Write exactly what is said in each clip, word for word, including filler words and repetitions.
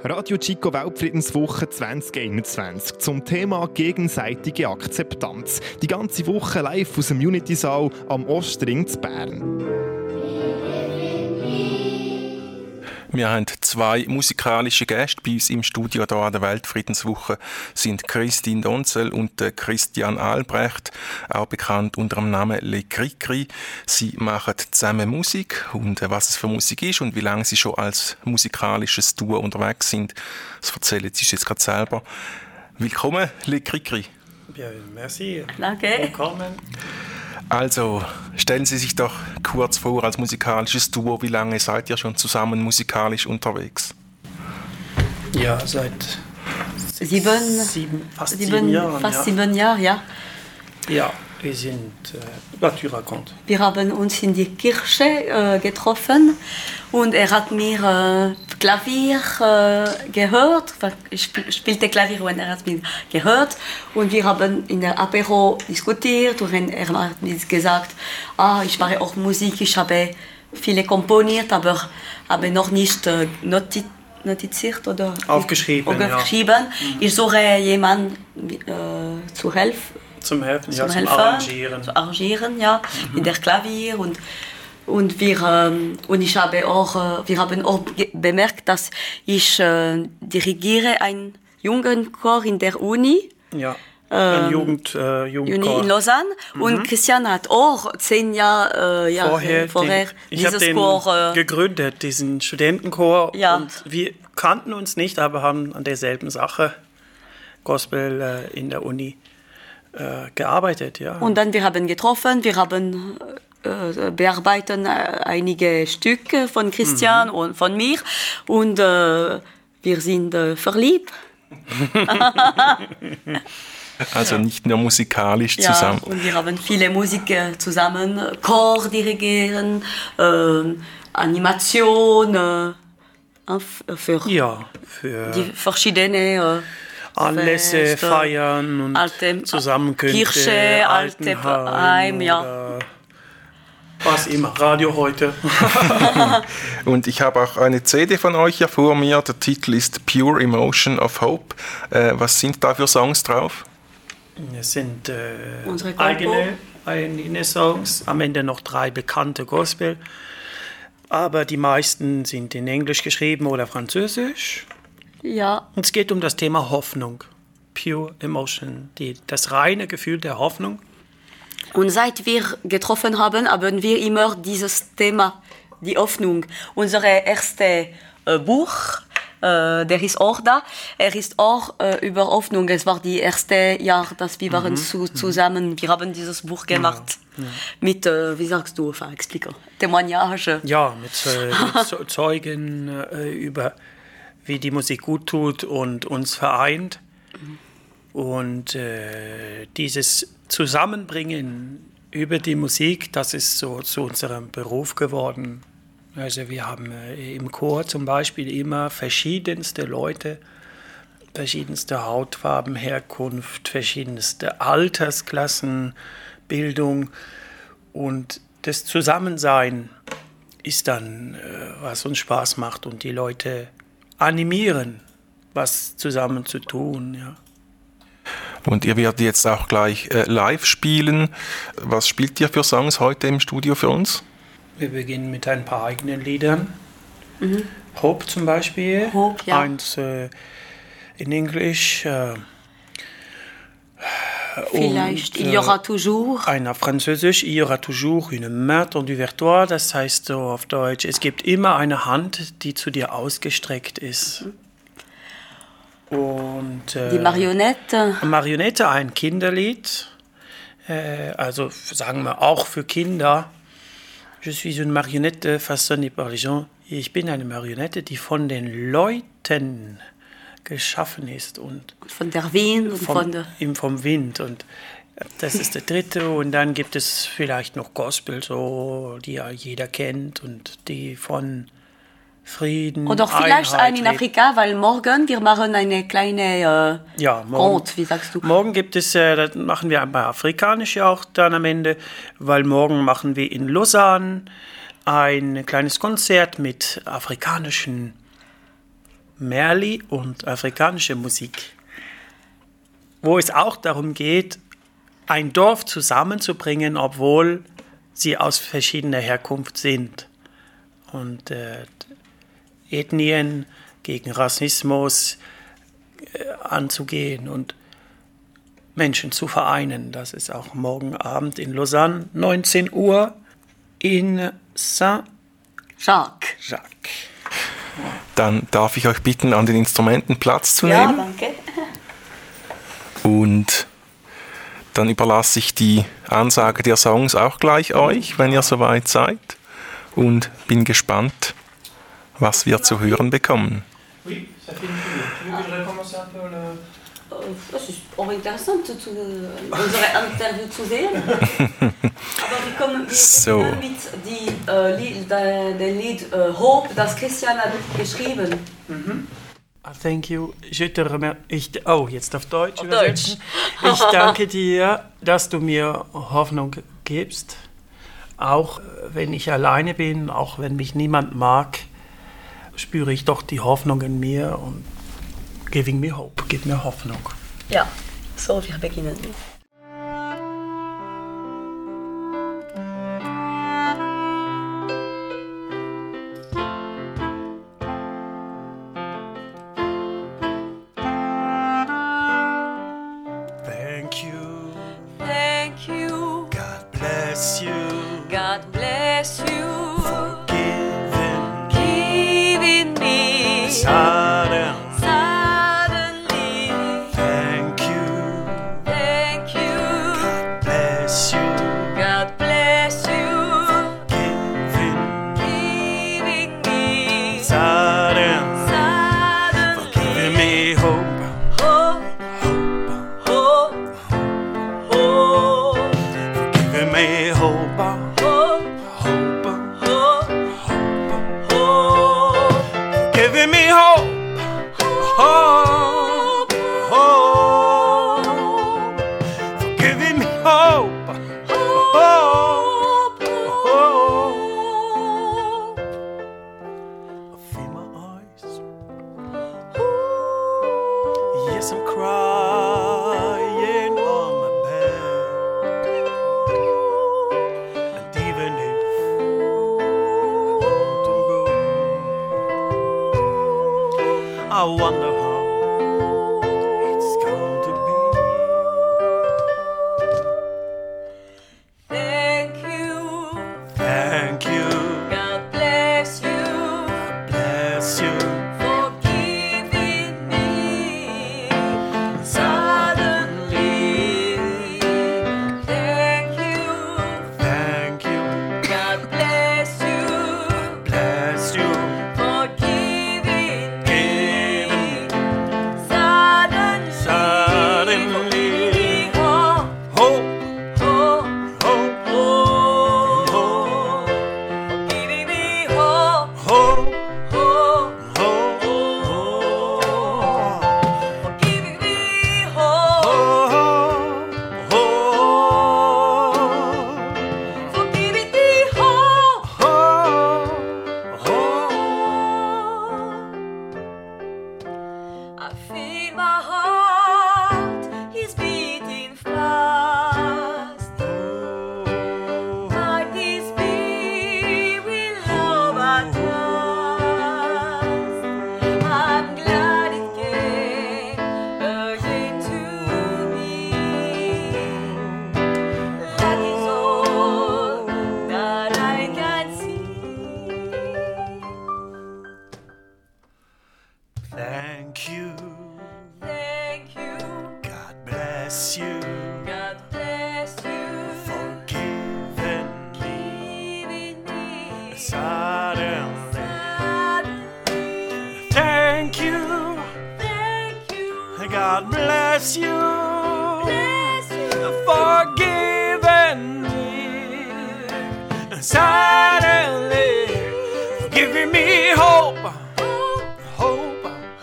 Radio Chico Weltfriedenswoche zwanzig einundzwanzig zum Thema gegenseitige Akzeptanz. Die ganze Woche live aus dem Unity-Saal am Ostring zu Bern. Wir haben zwei musikalische Gäste bei uns im Studio hier an der Weltfriedenswoche. Das sind Christine Donzel und Christian Albrecht, auch bekannt unter dem Namen Le Cricri. Sie machen zusammen Musik und was es für Musik ist und wie lange sie schon als musikalisches Duo unterwegs sind, das erzählen sie uns jetzt gerade selber. Willkommen, Le Cricri. Bien, merci. Danke. Willkommen. Also, stellen Sie sich doch kurz vor, als musikalisches Duo, wie lange seid ihr schon zusammen musikalisch unterwegs? Ja, seit Sieben, sieben fast sieben, sieben Jahren. Fast ja. sieben Jahre, ja. Ja, wir sind, äh, was tu racontes? Wir haben uns in die Kirche äh, getroffen und er hat mir äh, Klavier äh, gehört. Ich sp- spielte Klavier und er hat mir gehört. Und wir haben in der Apero diskutiert und er hat mir gesagt, ah, ich mache auch Musik, ich habe viele komponiert, aber habe noch nicht äh, notiert. notiziert oder Aufgeschrieben, aufgeschrieben. Ja. Ich suche jemanden äh, zu helfen. Zum Helfen, Zum ja, zum Helfen, Arrangieren. Zu arrangieren, ja, mhm. in der Klavier und und wir ähm, und ich habe auch äh, wir haben auch ge- bemerkt, dass ich äh, dirigiere einen Jugendchor in der Uni. Ja. Ähm, Ein Jugend, äh, Uni Jugendchor. in Lausanne Mhm. und Christian hat auch zehn Jahre, äh, Jahre vorher, vorher den, ich habe dieses den Chor äh, gegründet, diesen Studentenchor. Ja. Und wir kannten uns nicht, aber haben an derselben Sache, Gospel äh, in der Uni, äh, gearbeitet. Ja. Und dann wir haben getroffen, wir haben äh, bearbeiten äh, einige Stücke von Christian mhm. und von mir und äh, wir sind äh, verliebt. Also nicht nur musikalisch Ja, zusammen. und wir haben viele Musik äh, zusammen, Chor dirigieren, äh, Animation, äh, für ja, für die verschiedenen äh, Anlässe, Feste, Feiern und alte, Zusammenkünfte, Kirche, Altenheim, ja. oder was immer, Radio heute. Und ich habe auch eine C D von euch hier vor mir. Der Titel ist Pure Emotion of Hope. Äh, was sind da für Songs drauf? Es sind äh, Unsere Compo. eigene, eigene Songs, am Ende noch drei bekannte Gospel. Aber die meisten sind in Englisch geschrieben oder Französisch. Ja. Und es geht um das Thema Hoffnung. Pure Emotion, die, das reine Gefühl der Hoffnung. Und seit wir getroffen haben, haben wir immer dieses Thema, die Hoffnung. Unser erstes äh, Buch, äh, der ist auch da. Er ist auch äh, über Hoffnung. Es war die erste Jahr, dass wir waren Mhm. zu, zusammen. Wir haben dieses Buch gemacht Ja, ja. mit, äh, wie sagst du, enfin, explique, Témoignage. Ja, mit, äh, mit Ze- Zeugen äh, über, wie die Musik gut tut und uns vereint. Und äh, dieses Zusammenbringen über die Musik, das ist so zu unserem Beruf geworden. Also wir haben äh, im Chor zum Beispiel immer verschiedenste Leute, verschiedenste Hautfarben, Herkunft, verschiedenste Altersklassen, Bildung. Und das Zusammensein ist dann, äh, was uns Spaß macht und die Leute animieren, was zusammen zu tun, ja. Und ihr werdet jetzt auch gleich äh, live spielen. Was spielt ihr für Songs heute im Studio für uns? Wir beginnen mit ein paar eigenen Liedern. Mhm. Hope zum Beispiel. Hope, ja. Eins äh, in Englisch. Äh, Vielleicht, und, il y aura toujours. Einer Französisch, il y aura toujours une main tendue vers toi. Das heißt so auf Deutsch, es gibt immer eine Hand, die zu dir ausgestreckt ist. Mhm. Und, äh, Die Marionette. Marionette, ein Kinderlied, äh, also sagen wir auch für Kinder. Je suis une marionnette façonnée par les gens. Ich bin eine Marionette, die von den Leuten geschaffen ist und Von der Wind und vom, von der. im, vom Wind. Und das ist der dritte. Und dann gibt es vielleicht noch Gospel, so, die ja jeder kennt und die von Frieden, Oder vielleicht Einheit ein in lebt. Afrika, weil morgen wir machen eine kleine äh, Ja, morgen, Conte, wie sagst du? morgen gibt es, äh, das machen wir bei Afrikanisch ja auch dann am Ende, weil morgen machen wir in Lausanne ein kleines Konzert mit afrikanischen Merli und afrikanische Musik, wo es auch darum geht, ein Dorf zusammenzubringen, obwohl sie aus verschiedener Herkunft sind. Und äh, Ethnien gegen Rassismus äh, anzugehen und Menschen zu vereinen. Das ist auch morgen Abend in Lausanne, neunzehn Uhr in Saint-Jacques. Jacques. Dann darf ich euch bitten, an den Instrumenten Platz zu Ja, nehmen. danke. Und dann überlasse ich die Ansage der Songs auch gleich euch, wenn ihr soweit seid. Und bin gespannt, was wir zu hören bekommen. Oui, ça fait une minute. Tu veux que je recommence un peu le... Das ist auch interessant, zu, zu, unsere Interview zu sehen. Aber wir kommen wir So. mit die, äh, Lied, der, der Lied äh, Hope, das Christian hat geschrieben. Mhm. Thank you. Je te remer- ich, oh, jetzt auf Deutsch. Auf übersetzen. Ich danke dir, dass du mir Hoffnung gibst. Auch wenn ich alleine bin, auch wenn mich niemand mag, spüre ich doch die Hoffnung in mir und giving me hope, gib mir Hoffnung. Ja, so wir beginnen. Thank you, Thank you, God bless you, God bless you, giving giving me sudden. suddenly. Thank you, Thank you, God bless you, God bless you, giving giving me sudden. suddenly. Giving me hope. Hope, hope, hope, Giving me hope, hope, hope, hope, hope. giving me hope, hope, hope, giving me hope, hope, hope. I feel my eyes, yes, I'm crying on my bed, and even if I want to go, I wonder how it's going to be. Thank you, Thank you, God bless you, bless you, for giving me suddenly. Thank you, thank you, God bless you, bless you, for giving me giving suddenly. suddenly Hope, hope, hope, hope, hope, hope, giving me hope, hope, hope, hope, for giving me hope, hope, hope. for giving me hope. I feel my heart is beating fast. Like this spirit love at last. I'm glad it came again to me. That is all that I can see. Thank you, Thank you, God bless you, God bless you, for giving me giving me suddenly. suddenly. Thank you, Thank you, God bless you, bless you, for giving me suddenly, for giving me hope, hope,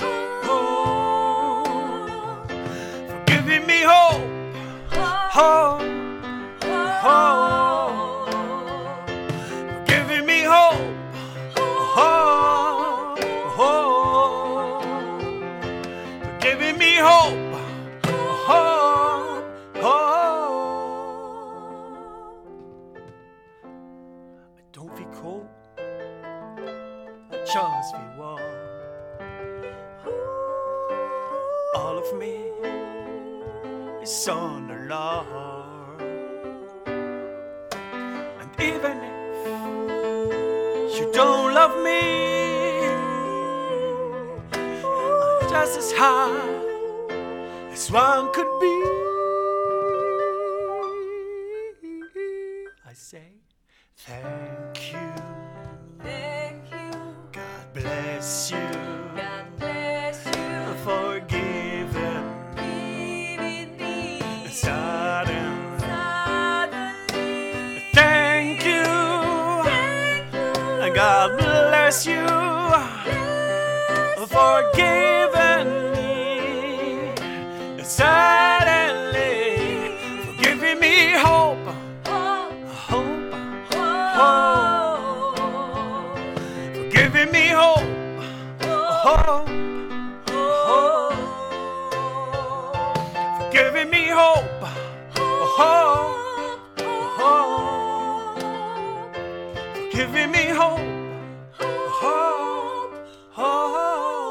hope, for giving me hope, hope, hope, for giving me hope, hope, hope. of me is on the Lord. And even if you don't love me, I'm just as high as one could be. I say thank you. Thank you. God bless you. God bless you. For giving Giving me sudden. suddenly. Thank you. Thank you. God bless you. For giving me suddenly. For giving me hope. Hope. Hope. For giving me hope. Hope. Hope. For giving me hope. Hope. Hope. For giving me hope. Hope. Hope.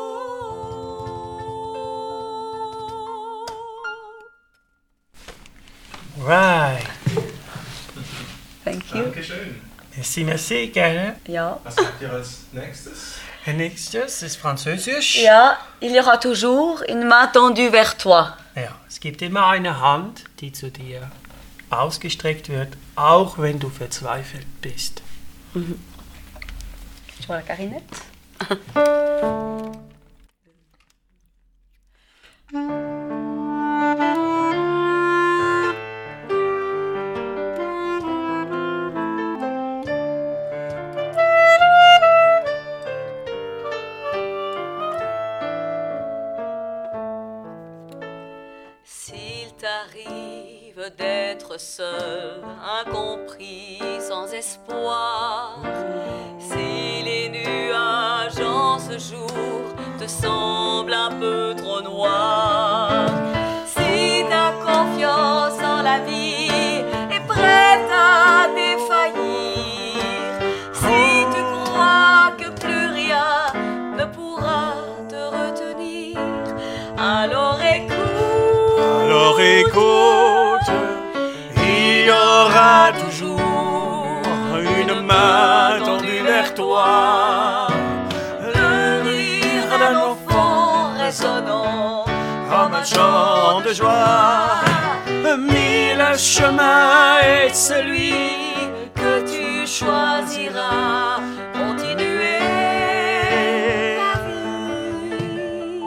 Right. Thank you. Dankeschön. Merci, merci, gerne. Ja. Was habt ihr als nächstes? Nächstes ist Französisch. Ja, il y aura toujours une main tendue vers toi. Ja, es gibt immer eine Hand, die zu dir ausgestreckt wird, auch wenn du verzweifelt bist. Je vois la clarinette. S'il t'arrive d'être seul, incompris, sans espoir, si les nuages en ce jour te semblent un peu trop noirs, si ta confiance en la vie est prête à défaillir, si tu crois que plus rien ne pourra te retenir, alors écoute. Alors écoute, il y aura toujours une main tendue vers toi. Le rire d'un enfant résonnant Comme un chant de joie, mille chemins est celui que tu choisiras. Continuer ta vie.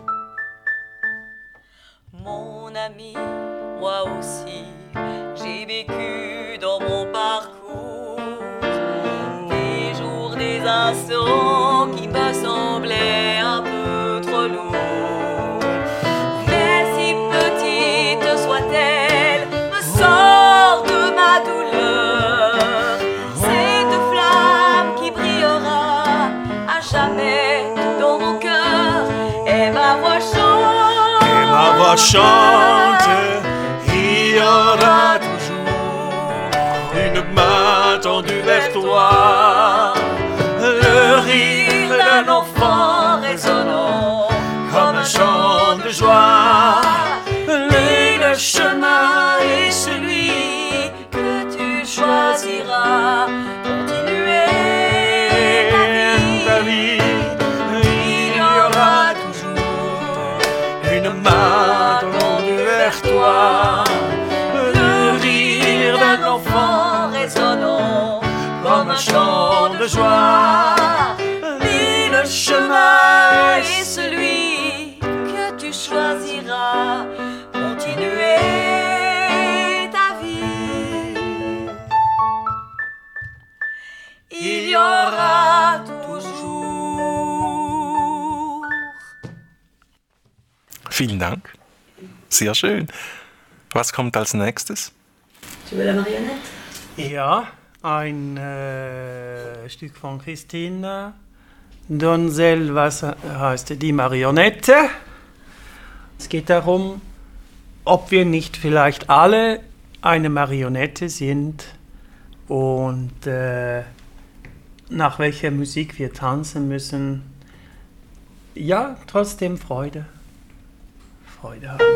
Mon ami, moi aussi, j'ai vécu dans mon parcours des jours, des instants qui me semblaient un peu trop lourds. Mais si petite soit-elle, me sort de ma douleur cette flamme qui brillera à jamais dans mon cœur. Et ma voix chante, et ma voix chante, il y aura toujours une main tendue vers toi. Le rire d'un enfant résonnant comme un chant de joie. Le chemin est celui que tu choisiras. Continuer ta vie, il y aura toujours une main tendue vers toi. Le rire d'un enfant résonnant comme un chant de joie. Mais le chemin est celui que tu choisiras. Continuer ta vie. Il y aura toujours. Vielen Dank. Sehr schön. Was kommt als nächstes? Tu veux la marionnette? Ja, ein äh, Stück von Christine Donzel, was heißt die Marionette. Es geht darum, ob wir nicht vielleicht alle eine Marionette sind und äh, nach welcher Musik wir tanzen müssen. Ja, trotzdem Freude. Freude haben.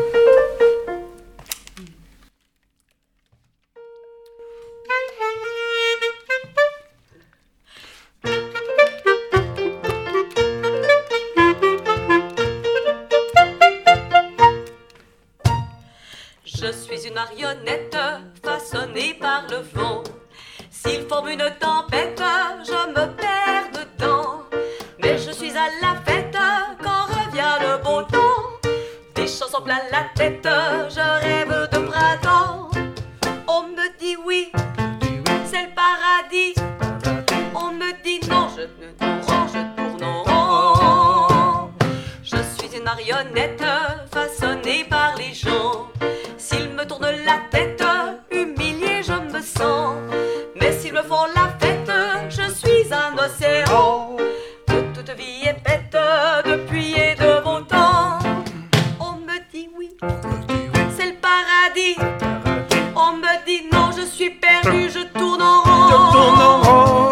Je suis une marionnette façonnée par le vent. S'il forme une tempête, je me perds dedans. Mais je suis à la fête quand revient le beau temps. Des chansons plein la tête, je rêve de printemps. On me dit oui, c'est le paradis. On me dit non, je ne tourne rond, je tourne en rond. Je suis une marionnette façonnée par les gens. S'ils me tournent la tête, humiliée je me sens. Mais s'ils me font la fête, je suis un océan. Que toute vie est faite de pluie et de beau temps. On me dit oui, c'est le paradis. On me dit non, je suis perdu, je tourne en rond. Je tourne en rond.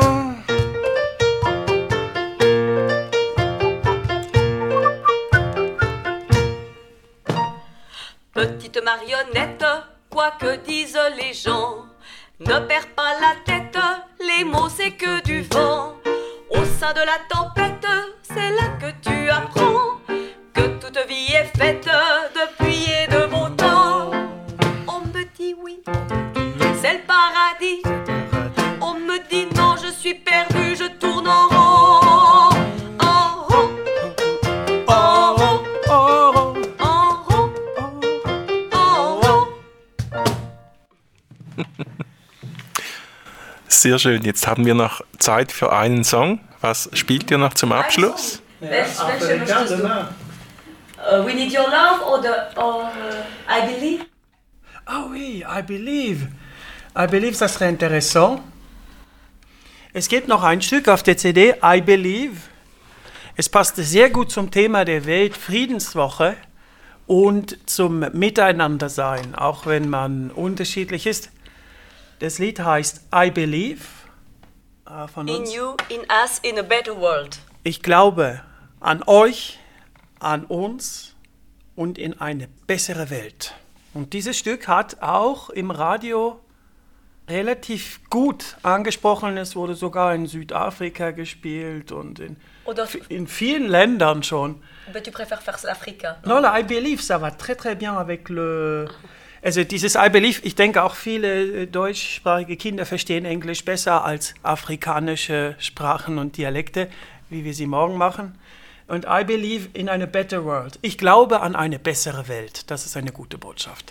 Petite marionnette, quoi que disent les gens, ne perds pas la tête, les mots c'est que du vent. Au sein de la tempête, c'est là que tu apprends que toute vie est faite de pluie et de beau temps. On me dit oui, c'est le paradis. On me dit non, je suis perdu, je tourne en rond. En rond, en rond, en rond, en rond, en rond. Sehr schön. Jetzt haben wir noch Zeit für einen Song. Was spielt ihr noch zum Abschluss? Welche möchtest du? Uh, We Need Your Love oder or, uh, I Believe? Ah oui, I Believe. I Believe, das ist interessant. Es gibt noch ein Stück auf der C D, I Believe. Es passt sehr gut zum Thema der Weltfriedenswoche und zum Miteinandersein, auch wenn man unterschiedlich ist. Das Lied heißt I Believe. Äh, von uns. In you, in us, in a better world. Ich glaube an euch, an uns und in eine bessere Welt. Und dieses Stück hat auch im Radio relativ gut angesprochen. Es wurde sogar in Südafrika gespielt und in, Oder in vielen Ländern schon. Mais tu préfères faire l'Afrique? Non, la I Believe, ça va très très bien avec le... Also dieses I Believe, ich denke auch viele deutschsprachige Kinder verstehen Englisch besser als afrikanische Sprachen und Dialekte, wie wir sie morgen machen. Und I believe in a better world. Ich glaube an eine bessere Welt. Das ist eine gute Botschaft.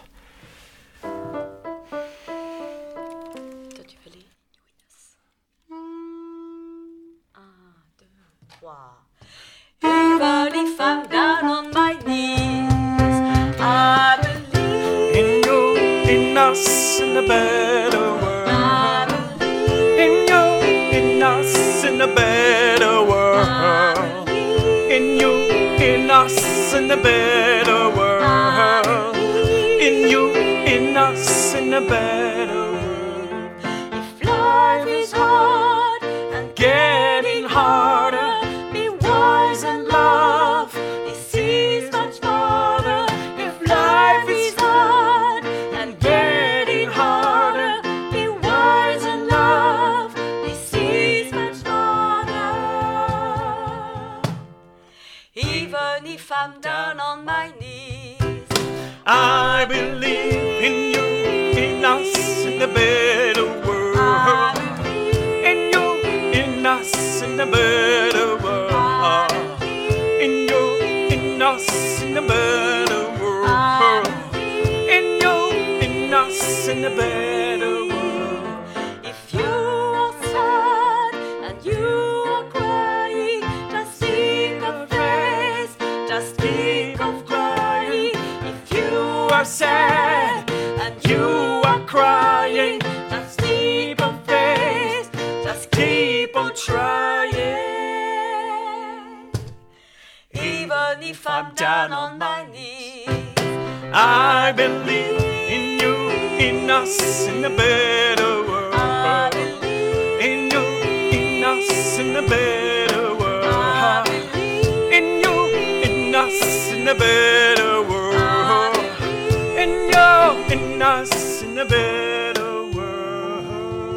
Even if I'm down on my knees, I believe In you, in us, in a better world. I believe In you, in us, in a better world. In you, in us, in a better world. In you, in us, in a better world. if life is hard and Getting harder, be wise and love. this is much harder. If life is hard and getting harder, Be wise and love. This is much harder. Even if I'm down on my knees, I believe in you, in us, in a better I world. believe In you, in us, in a better world. In you, in us, in a better world. In you, in us, in a better world. if you are sad and you are crying, just think of praise, just think of crying. If you are sad and you are crying, just keep on faith, just keep on trying. even if I'm down on my knees. I believe in you, in us, in a better world. I believe, In you, in us, in a better world. I believe, In you, in us, in a better world. better world.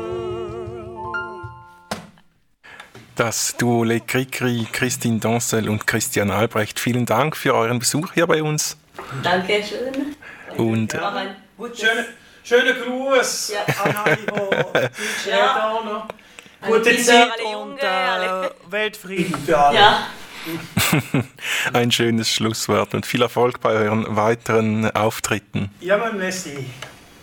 Das Duo Le Cricri, Christine Doncel und Christian Albrecht, vielen Dank für euren Besuch hier bei uns. Danke schön. Und Ja. Schöne, schöne Gruß Ja. an alle, die Ja. noch. Alle Gute Kinder, Zeit alle und Jungen, äh, alle. Weltfrieden für alle. Ja. ein schönes Schlusswort und viel Erfolg bei euren weiteren Auftritten. Ja, mein Messi.